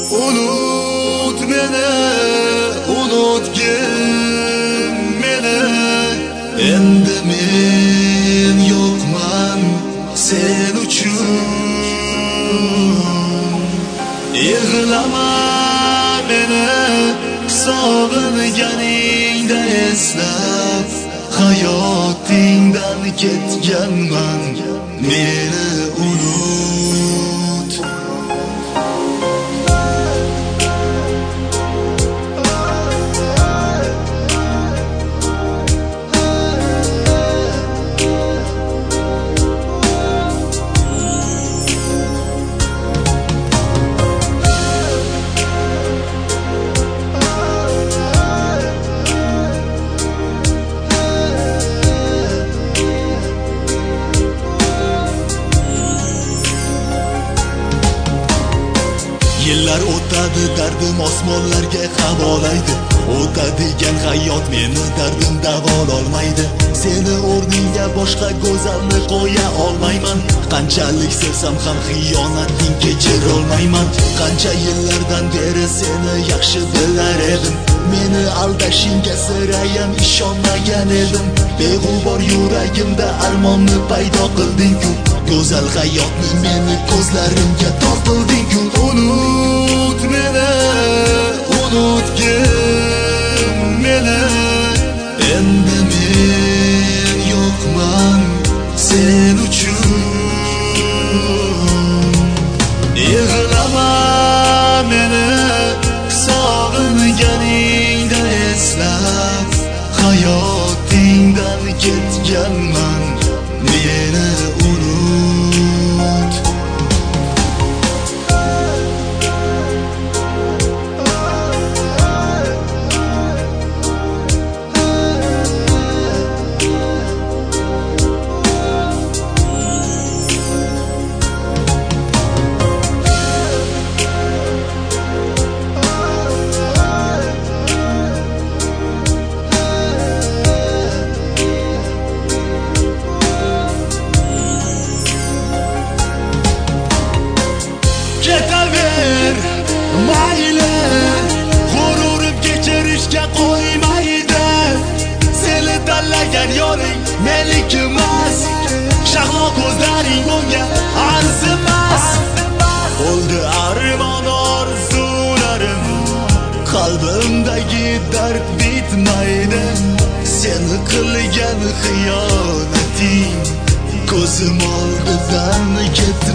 Unut meni, unutgin meni. Endi men yo'qman sen uchun. Yig'lama meni sog'inganingda eslab, hayotingdan ketganman, meni unut. Yillar o'tadi, dardim osmonlarga havolaydi. O'tadigan hayot meni dardim davololmaydi. Seni o'rningga boshqa go'zalni qo'ya olmayman. Qanchalik sevsam ham xiyonating kechira olmayman. Qancha yillardan beri seni yaxshi bilar edim. Meni aldashingga sirayam ishonmagan edim. Beg'ubor yuragimda armonni paydo qilding-ku. Go'zal hayotni meni ko'zlarimga tortilding-ku. Unut meni, unutgin meni. Endi men yo'qman sen uchun. Yig'lama meni sog'inganingda eslab, hayotingdan ketganman, meni unut. Ketaver, mayli, g'ururim kechirishga qo'ymaydi. Seni tanlagan yo'ling meniki emas, shahlo ko'zlaring bunga arzimas. Bo'ldi armon orzularim, qalbimdagi dard bitmaydi. Seni qilgan xiyonating ko'zim oldidan ketdi.